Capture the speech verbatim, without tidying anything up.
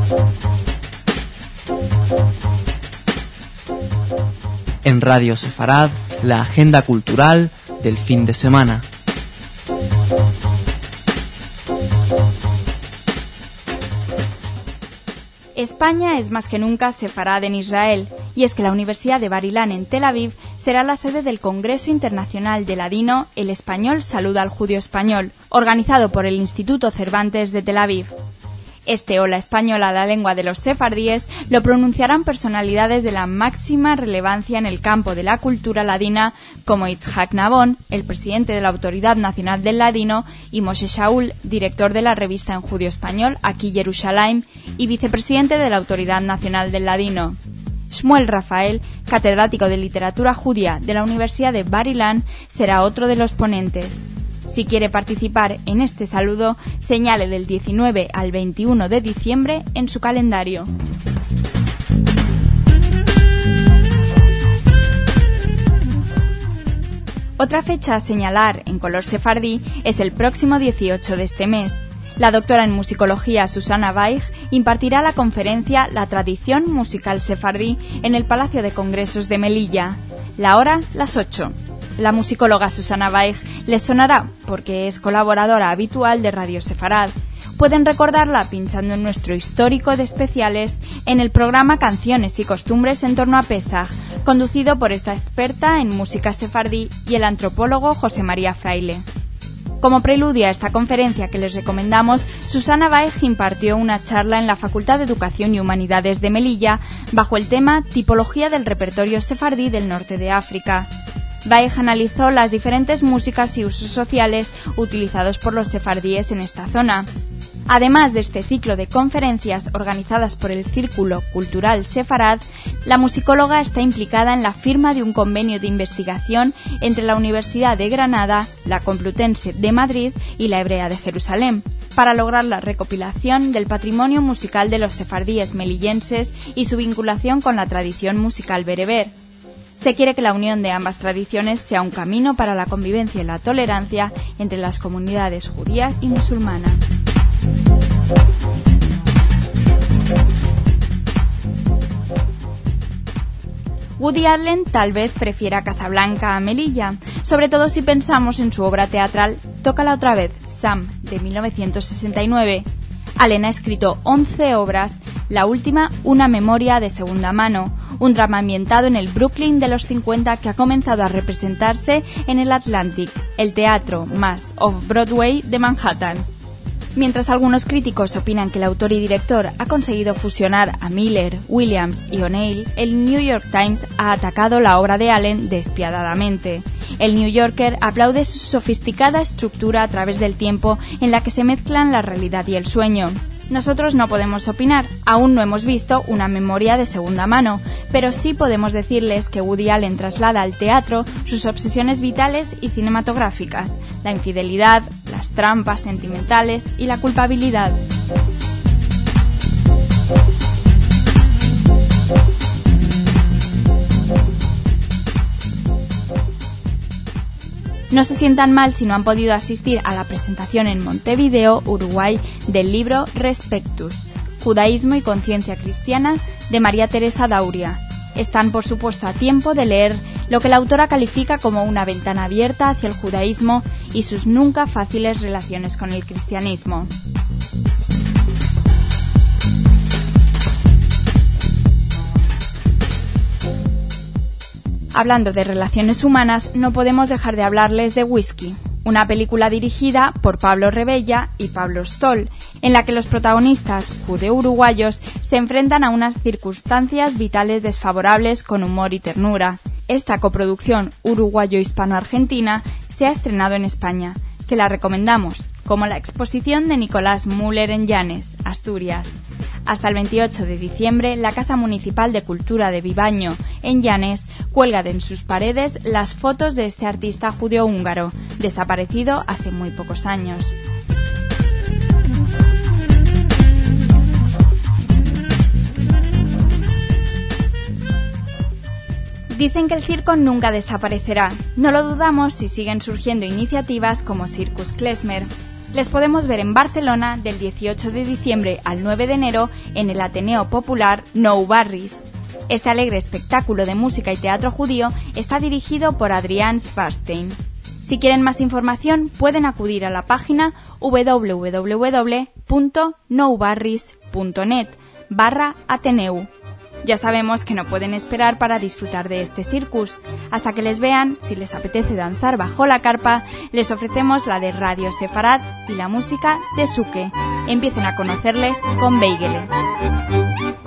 En Radio Sefarad, la agenda cultural del fin de semana. España es más que nunca sefarad en Israel, y es que la Universidad de Bar Ilan en Tel Aviv será la sede del Congreso Internacional de Ladino El Español Saluda al Judío Español, organizado por el Instituto Cervantes de Tel Aviv. Este Hola Español a la lengua de los sefardíes lo pronunciarán personalidades de la máxima relevancia en el campo de la cultura ladina, como Itzhak Nabón, el presidente de la Autoridad Nacional del Ladino, y Moshe Shaul, director de la revista en judío español Aquí Yerushalayim y vicepresidente de la Autoridad Nacional del Ladino. Shmuel Rafael, catedrático de literatura judía de la Universidad de Bar Ilan, será otro de los ponentes. Si quiere participar en este saludo, señale del diecinueve al veintiuno de diciembre en su calendario. Otra fecha a señalar en color sefardí es el próximo dieciocho de este mes. La doctora en musicología Susana Baig impartirá la conferencia La tradición musical sefardí en el Palacio de Congresos de Melilla. La hora, las ocho. La musicóloga Susana Baig les sonará porque es colaboradora habitual de Radio Sefarad. Pueden recordarla pinchando en nuestro histórico de especiales en el programa Canciones y Costumbres en torno a Pesaj, conducido por esta experta en música sefardí y el antropólogo José María Fraile. Como preludio a esta conferencia que les recomendamos, Susana Baig impartió una charla en la Facultad de Educación y Humanidades de Melilla bajo el tema Tipología del repertorio sefardí del norte de África. Baig analizó las diferentes músicas y usos sociales utilizados por los sefardíes en esta zona. Además de este ciclo de conferencias organizadas por el Círculo Cultural Sefarad, la musicóloga está implicada en la firma de un convenio de investigación entre la Universidad de Granada, la Complutense de Madrid y la Hebrea de Jerusalén, para lograr la recopilación del patrimonio musical de los sefardíes melillenses y su vinculación con la tradición musical bereber. Se quiere que la unión de ambas tradiciones sea un camino para la convivencia y la tolerancia entre las comunidades judías y musulmanas. Woody Allen tal vez prefiera Casablanca a Melilla, sobre todo si pensamos en su obra teatral Tócala otra vez, Sam, de mil novecientos sesenta y nueve. Allen ha escrito once obras, la última Una memoria de segunda mano, un drama ambientado en el Brooklyn de los cincuenta que ha comenzado a representarse en el Atlantic, el teatro más off-Broadway de Manhattan. Mientras algunos críticos opinan que el autor y director ha conseguido fusionar a Miller, Williams y O'Neill, el New York Times ha atacado la obra de Allen despiadadamente. El New Yorker aplaude su sofisticada estructura a través del tiempo en la que se mezclan la realidad y el sueño. Nosotros no podemos opinar, aún no hemos visto Una memoria de segunda mano, pero sí podemos decirles que Woody Allen traslada al teatro sus obsesiones vitales y cinematográficas, la infidelidad, las trampas sentimentales y la culpabilidad. No se sientan mal si no han podido asistir a la presentación en Montevideo, Uruguay, del libro Respectus, Judaísmo y Conciencia Cristiana, de María Teresa Dauria. Están, por supuesto, a tiempo de leer lo que la autora califica como una ventana abierta hacia el judaísmo y sus nunca fáciles relaciones con el cristianismo. Hablando de relaciones humanas, no podemos dejar de hablarles de Whisky, una película dirigida por Pablo Rebella y Pablo Stoll, en la que los protagonistas judeo-uruguayos se enfrentan a unas circunstancias vitales desfavorables con humor y ternura. Esta coproducción uruguayo-hispano-argentina se ha estrenado en España. Se la recomendamos, como la exposición de Nicolás Müller en Llanes, Asturias. Hasta el veintiocho de diciembre, la Casa Municipal de Cultura de Vivaño, en Llanes, cuelga de en sus paredes las fotos de este artista judeo-húngaro, desaparecido hace muy pocos años. Dicen que el circo nunca desaparecerá. No lo dudamos si siguen surgiendo iniciativas como Circus Klezmer. Les podemos ver en Barcelona del dieciocho de diciembre al nueve de enero en el Ateneo Popular Nou Barris. Este alegre espectáculo de música y teatro judío está dirigido por Adrián Swarstein. Si quieren más información, pueden acudir a la página w w w punto nou barris punto net barra Ateneu. Ya sabemos que no pueden esperar para disfrutar de este circus. Hasta que les vean, si les apetece danzar bajo la carpa, les ofrecemos la de Radio Sefarad y la música de Suke. Empiecen a conocerles con Beigele.